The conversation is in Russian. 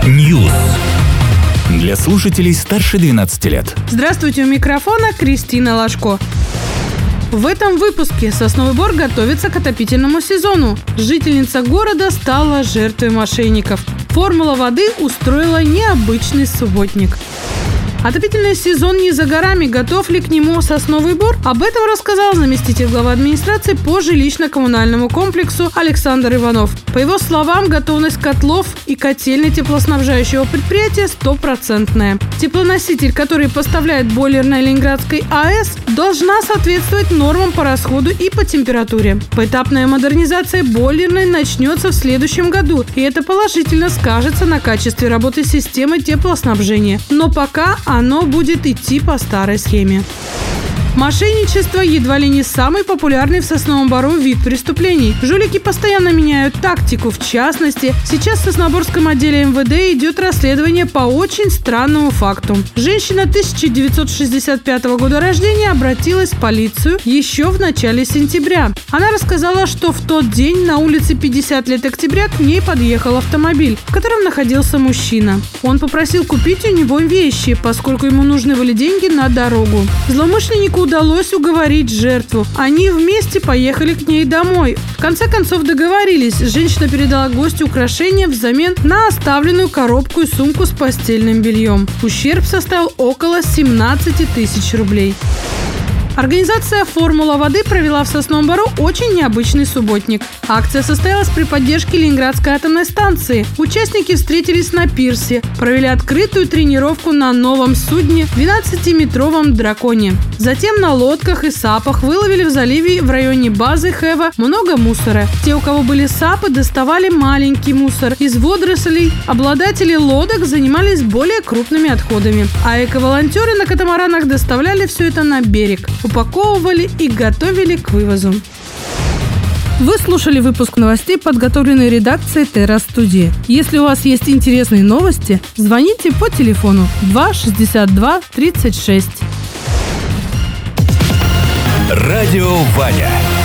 News. Для слушателей старше 12 лет. Здравствуйте, у микрофона Кристина Лашко. В этом выпуске Сосновый Бор готовится к отопительному сезону. Жительница города стала жертвой мошенников. Формула воды устроила необычный субботник. Отопительный сезон не за горами. Готов ли к нему Сосновый Бор? Об этом рассказал заместитель главы администрации по жилищно-коммунальному комплексу Александр Иванов. По его словам, готовность котлов и котельной теплоснабжающего предприятия 100%. Теплоноситель, который поставляет бойлер на Ленинградской АЭС, должна соответствовать нормам по расходу и по температуре. Поэтапная модернизация бойлерной начнется в следующем году, и это положительно скажется на качестве работы системы теплоснабжения. Но пока оно будет идти по старой схеме. Мошенничество едва ли не самый популярный в Сосновом Бору вид преступлений. Жулики постоянно меняют тактику. В частности, сейчас в Сосноборском отделе МВД идет расследование по очень странному факту. Женщина 1965 года рождения обратилась в полицию еще в начале сентября. Она рассказала, что в тот день на улице 50 лет октября к ней подъехал автомобиль, в котором находился мужчина. Он попросил купить у него вещи, поскольку ему нужны были деньги на дорогу. Злоумышленнику удалось уговорить жертву. Они вместе поехали к ней домой. В конце концов договорились. Женщина передала гостю украшения взамен на оставленную коробку и сумку с постельным бельем. Ущерб составил около 17 тысяч рублей. Организация «Формула воды» провела в Сосновом Бору очень необычный субботник. Акция состоялась при поддержке Ленинградской атомной станции. Участники встретились на пирсе, провели открытую тренировку на новом судне 12-метровом «Драконе». Затем на лодках и сапах выловили в заливе в районе базы Хэва много мусора. Те, у кого были сапы, доставали маленький мусор из водорослей. Обладатели лодок занимались более крупными отходами. А эко-волонтеры на катамаранах доставляли все это на берег, упаковывали и готовили к вывозу. Вы слушали выпуск новостей, подготовленный редакцией Терра Студии. Если у вас есть интересные новости, звоните по телефону 2 62 36. Радио Ваня.